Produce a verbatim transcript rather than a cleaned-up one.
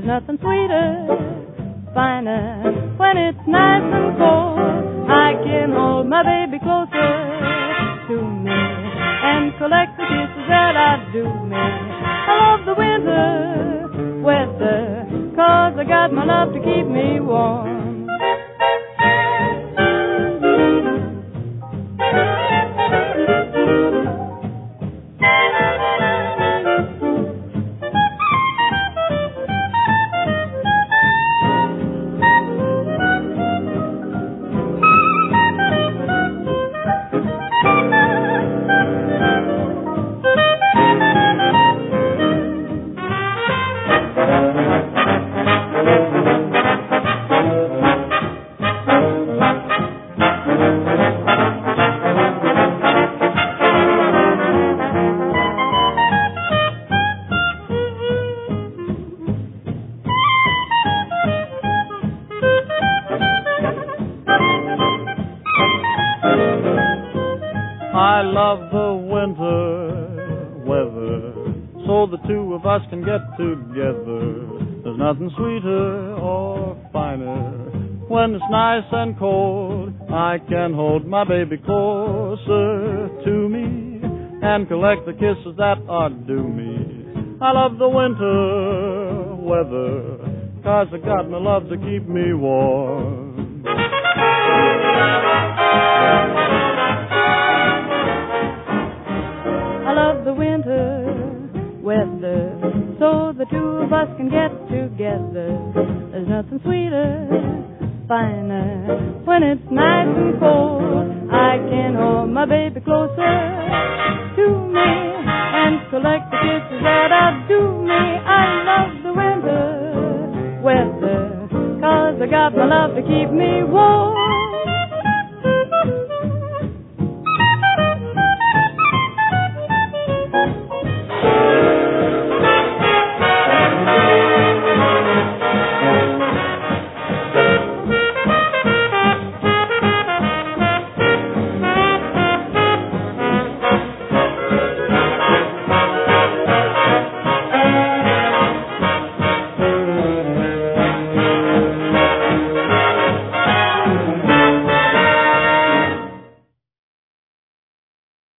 nothing sweeter, finer. When it's nice and cold, I can hold my baby closer to me and collect the kisses that I do me. I love the winter weather, 'cause I got my love to keep me warm. I love the winter weather, so the two of us can get together. There's nothing sweeter or finer. When it's nice and cold, I can hold my baby closer to me and collect the kisses that are due me. I love the winter weather, 'cause I got my love to keep me warm. I love the winter weather, so the two of us can get together. There's nothing sweeter, finer. When it's nice and cold, I can hold my baby close